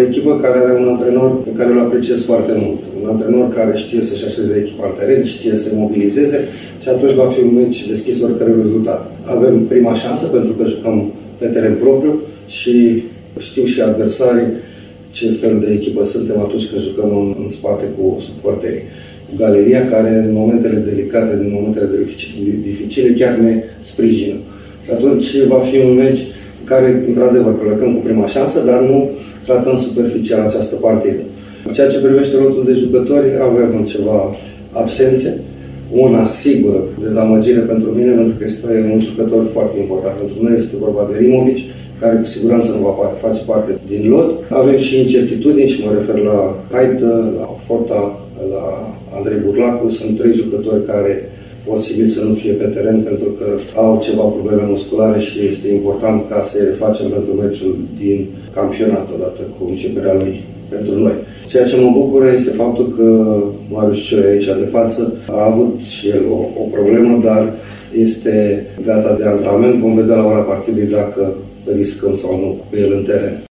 echipă care are un antrenor pe care îl apreciez foarte mult. Un antrenor care știe să-și așeze echipa în teren, știe să mobilizeze și atunci va fi un meci deschis oricărui rezultat. Avem prima șansă pentru că jucăm pe teren propriu și știu și adversarii ce fel de echipă suntem atunci când jucăm în spate cu suporterii. Galeria care în momentele delicate, în momentele dificile chiar ne sprijină. Și atunci va fi un meci în care, într-adevăr, plecăm cu prima șansă, dar nu tratăm superficial această partidă. În ceea ce privește lotul de jucători, avem ceva absențe. Una sigură, dezamăgire pentru mine, pentru că este un jucător foarte important. Pentru noi este vorba de Rimovici, care cu siguranță nu va face parte din lot. Avem și incertitudini și mă refer la Haită, la Forta, la Andrei Burlacu. Sunt 3 jucători care posibil să nu fie pe teren pentru că au ceva probleme musculare și este important ca să le facem pentru meciul din campionat odată cu începerea lui pentru noi. Ceea ce mă bucură este faptul că Marius Cioia aici de față a avut și el o problemă, dar este gata de antrenament. Vom vedea la ora partidei dacă riscăm sau nu cu el în teren.